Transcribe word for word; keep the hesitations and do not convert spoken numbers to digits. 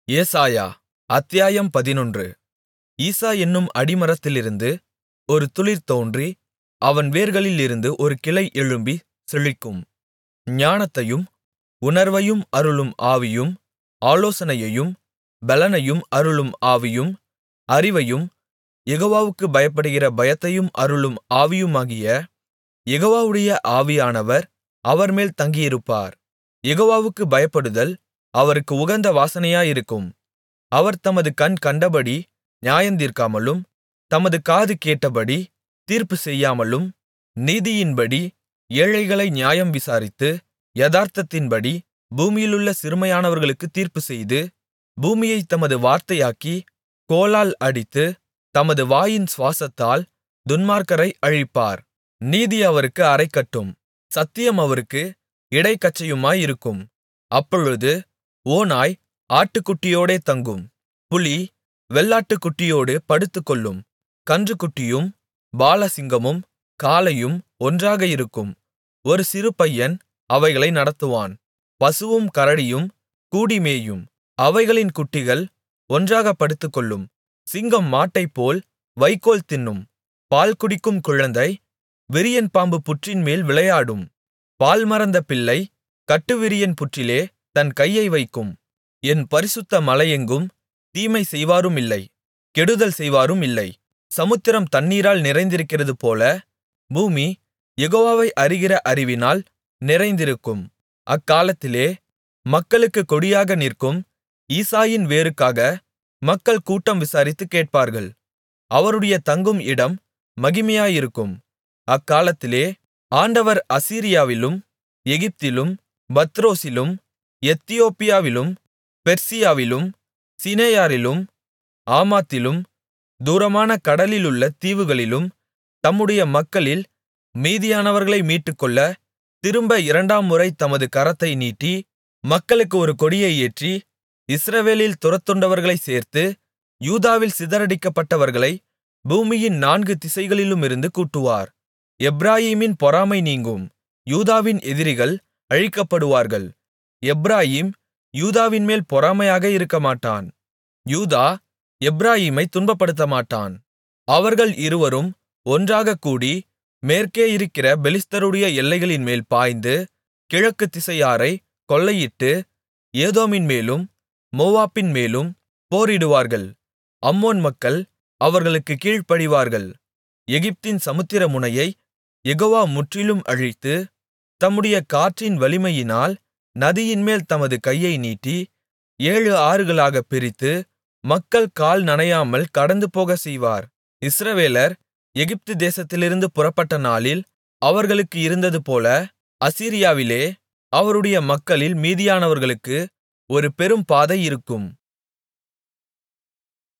ஏசாயா அத்தியாயம் பதினொன்று. ஈசா என்னும் அடிமரத்திலிருந்து ஒரு துளிர் தோன்றி அவன் வேர்களிலிருந்து ஒரு கிளை எழும்பிச் செழிக்கும். ஞானத்தையும் உணர்வையும் அருளும் ஆவியும், ஆலோசனையையும் பெலனையும் அருளும் ஆவியும், அறிவையும் யெகோவாவுக்குப் பயப்படுகிற பயத்தையும் அருளும் ஆவியுமாகிய யெகோவாவுடைய ஆவியானவர் அவர்மேல் தங்கியிருப்பார். யெகோவாவுக்குப் பயப்படுதல் அவருக்கு உகந்த வாசனையாயிருக்கும். அவர் தமது கண் கண்டபடி நியாயந்தீர்க்காமலும், தமது காது கேட்டபடி தீர்ப்பு செய்யாமலும், நீதியின்படி ஏழைகளை நியாயம் விசாரித்து, யதார்த்தத்தின்படி பூமியிலுள்ள சிறுமையானவர்களுக்குத் தீர்ப்புச்செய்து, பூமியைத் தமது வார்த்தையாக்கி, கோலால் அடித்து, தமது வாயின் சுவாசத்தால் துன்மார்க்கரை அழிப்பார். நீதி அவருக்கு அரைக்கட்டும், சத்தியம் அவருக்கு இடைக்கச்சையுமாயிருக்கும். அப்பொழுது ஓநாய் ஆட்டுக்குட்டியோடே தங்கும், புலி வெள்ளாட்டுக்குட்டியோடு படுத்துக்கொள்ளும். கன்றுக்குட்டியும் பாலசிங்கமும் காளையும் ஒன்றாக இருக்கும். ஒரு சிறுபையன் அவைகளை நடத்துவான். பசுவும் கரடியும் கூடிமேயும். அவைகளின் குட்டிகள் ஒன்றாகப் படுத்துக்கொள்ளும். சிங்கம் மாட்டைப்போல் வைக்கோல் தின்னும். பால் குடிக்கும் குழந்தை விரியன் பாம்பு புற்றின்மேல் விளையாடும். பால் மறந்த பிள்ளை கட்டுவிரியன் புற்றிலே தன் கையை வைக்கும். என் பரிசுத்த மலையெங்கும் தீமை செய்வாருமில்லை, கெடுதல் செய்வாருமில்லை. சமுத்திரம் தண்ணீரால் நிறைந்திருக்கிறதுபோல பூமி யெகோவாவை அறிகிற அறிவினால் நிறைந்திருக்கும். அக்காலத்திலே மக்களுக்குக் கொடியாக நிற்கும் ஈசாயின் வேருக்காக மக்கள் கூட்டம் விசாரித்துக் கேட்பார்கள். அவருடைய தங்கும் இடம் மகிமையாயிருக்கும். அக்காலத்திலே ஆண்டவர் அசீரியாவிலும் எகிப்திலும் பத்ரோசிலும் எத்தியோப்பியாவிலும் பெர்சியாவிலும் சினேயாரிலும் ஆமாத்திலும் தூரமான கடலிலுள்ள தீவுகளிலும் தம்முடைய மக்களில் மீதியானவர்களை மீட்டுக்கொள்ள திரும்ப இரண்டாம் முறை தமது கரத்தை நீட்டி, மக்களுக்கு ஒரு கொடியை ஏற்றி, இஸ்ரவேலில் துரத்துண்டவர்களைச் சேர்த்து, யூதாவில் சிதறடிக்கப்பட்டவர்களை பூமியின் நான்கு திசைகளிலுமிருந்து கூட்டுவார். எப்பிராயீமின் பொறாமை நீங்கும், யூதாவின் எதிரிகள் அழிக்கப்படுவார்கள். எப்பிராயீம் யூதாவின்மேல் பொறாமையாக இருக்கமாட்டான், யூதா எப்பிராயீமைத் துன்பப்படுத்தமாட்டான். அவர்கள் இருவரும் ஒன்றாகக் கூடி மேற்கே இருக்கிற பெலிஸ்தருடைய எல்லைகளின்மேல் பாய்ந்து, கிழக்கு திசையாரைக் கொள்ளையிட்டு, ஏதோமின்மேலும் மோவாபின்மேலும் போரிடுவார்கள். அம்மோன் மக்கள் அவர்களுக்குக் கீழ்ப்படிவார்கள். எகிப்தின் சமுத்திர முனையை யெகோவா முற்றிலும் அழித்து, தம்முடைய காற்றின் வலிமையினால் நதியின்மேல் தமது கையை நீட்டி, ஏழு ஆறுகளாகப் பிரித்து, மக்கள் கால் நனையாமல் கடந்துபோகச் செய்வார். இஸ்ரவேலர் எகிப்து தேசத்திலிருந்து புறப்பட்ட நாளில் அவர்களுக்கு இருந்ததுபோல அசீரியாவிலே அவருடைய மக்களில் மீதியானவர்களுக்கு ஒரு பெரும் பாதை இருக்கும்.